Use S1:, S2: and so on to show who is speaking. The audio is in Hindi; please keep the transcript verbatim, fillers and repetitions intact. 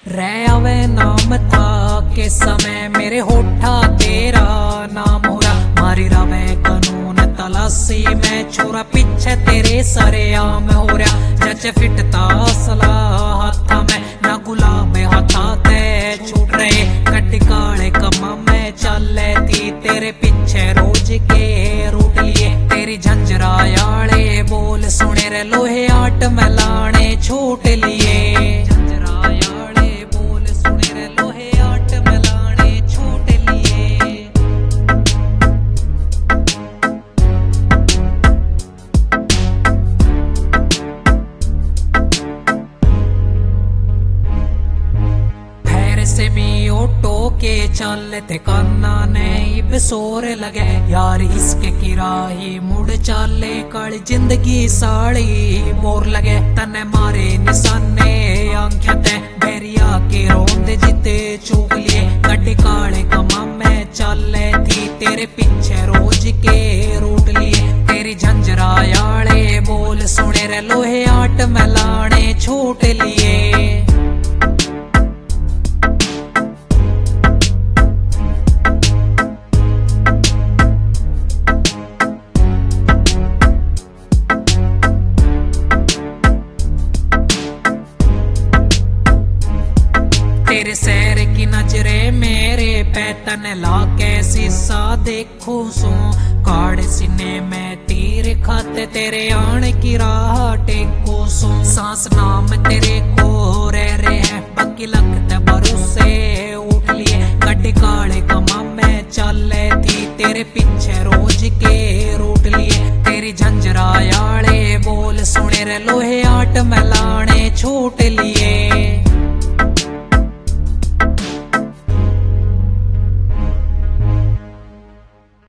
S1: रे आवे नाम था के समय मेरे होठा तेरा नाम हो रहा। मारी रवे कानून तलाशी में छोरा पीछे तेरे सरे आम हो रहा। जच फिटता सलाह हाथा में ना गुलाब हाथा ते छूट रहे। कटी काले कमा में चले थी तेरे पीछे रोज के रूट लिए। तेरी झंझरायाले बोल सुने रे लोहे आट में लाने छूट लिए। से मी ऑटो के चल थे काना ने इब सोर लगे यार इसके किराही मुड़ चाले कल जिंदगी साड़ी मोर लगे। तने मारे निशाने आंखें ते बैरिया के रोंदे जिते चूक लिए। गड्डी काले कमा में चले थी तेरे पीछे रोज के रूट लिए। तेरी झंझरायाले बोल सुने रे लोहे आट में लाने छूट लिए। तेरे सैर की नजरे मेरे पैतन लाके शीशा देखो सो। काड़ सीने में तीर खाते तेरे आने की राह टेको सो। सांस नाम तेरे को रह रहे हैं बाकी लगते भरोसे उठ लिए। गड्डी काले कमा में चले थी तेरे पीछे रोज के रूट लिए। तेरी झंझरायाले बोल सुने रे लोहे आट में लाने छूट लिए।